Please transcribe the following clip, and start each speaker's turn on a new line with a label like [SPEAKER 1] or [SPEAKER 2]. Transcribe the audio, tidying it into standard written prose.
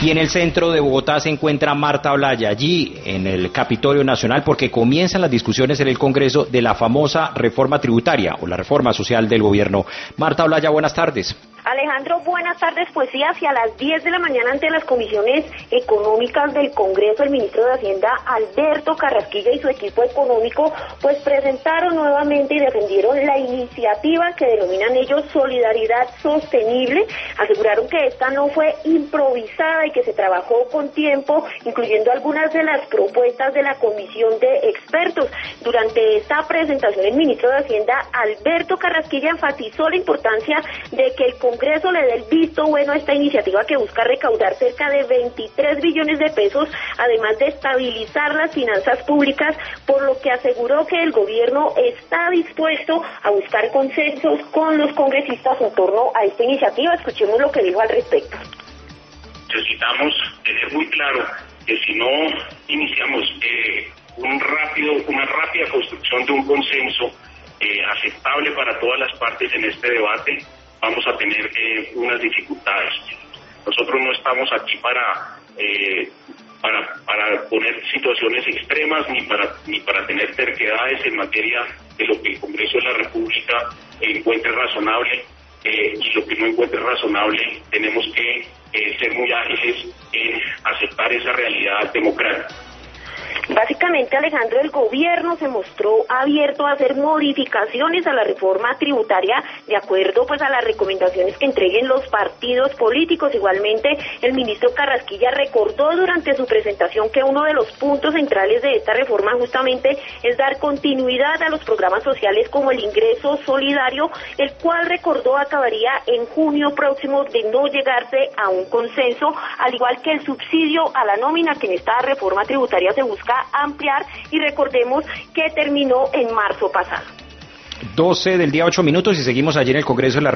[SPEAKER 1] Y en el centro de Bogotá se encuentra Marta Olaya, allí en el Capitolio Nacional, porque comienzan las discusiones en el Congreso de la famosa reforma tributaria o la reforma social del gobierno. Marta Olaya, buenas tardes.
[SPEAKER 2] Alejandro, buenas tardes. Pues sí, hacia las 10 de la mañana ante las comisiones económicas del Congreso, el ministro de Hacienda, Alberto Carrasquilla, y su equipo económico, pues presentaron nuevamente y defendieron la iniciativa que denominan ellos Solidaridad Sostenible. Aseguraron que esta no fue improvisada y que se trabajó con tiempo, incluyendo algunas de las propuestas de la comisión de expertos. Durante esta presentación, el ministro de Hacienda, Alberto Carrasquilla, enfatizó la importancia de que el Congreso le dé el visto bueno a esta iniciativa que busca recaudar cerca de 23 billones de pesos, además de estabilizar las finanzas públicas, por lo que aseguró que el gobierno está dispuesto a buscar consensos con los congresistas en torno a esta iniciativa. Escuchemos lo que dijo al respecto.
[SPEAKER 3] Necesitamos tener muy claro que si no iniciamos una rápida construcción de un consenso aceptable para todas las partes en este debate, vamos a tener unas dificultades. Nosotros no estamos aquí para poner situaciones extremas ni para tener terquedades en materia de lo que el Congreso de la República encuentre razonable, y lo que no encuentre razonable tenemos que ser muy ágiles en aceptar esa realidad democrática.
[SPEAKER 2] Básicamente, Alejandro, el gobierno se mostró abierto a hacer modificaciones a la reforma tributaria de acuerdo pues a las recomendaciones que entreguen los partidos políticos. Igualmente, el ministro Carrasquilla recordó durante su presentación que uno de los puntos centrales de esta reforma justamente es dar continuidad a los programas sociales como el ingreso solidario, el cual, recordó, acabaría en junio próximo de no llegarse a un consenso, al igual que el subsidio a la nómina, que en esta reforma tributaria se busca ampliar, y recordemos que terminó en marzo pasado.
[SPEAKER 1] 12 del día, 8 minutos, y seguimos allí en el Congreso de la